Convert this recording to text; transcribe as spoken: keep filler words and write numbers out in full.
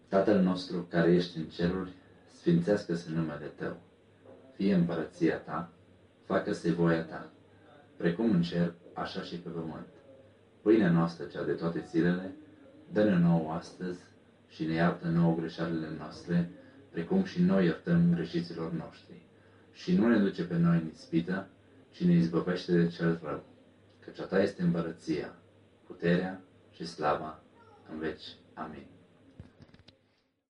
Tatăl nostru care ești în ceruri, sfințească-se numele Tău. Fie împărăția Ta, facă-se voia Ta, precum în cer, așa și pe pământ. Pâinea noastră, cea de toate zilele, dă-ne nouă astăzi și ne iartă nouă greșelile noastre, precum și noi iertăm greșiților noștri. Și nu ne duce pe noi în ispită, ci ne izbăvește de cel rău, căci a Ta este împărăția, puterea și slava în veci. Amin.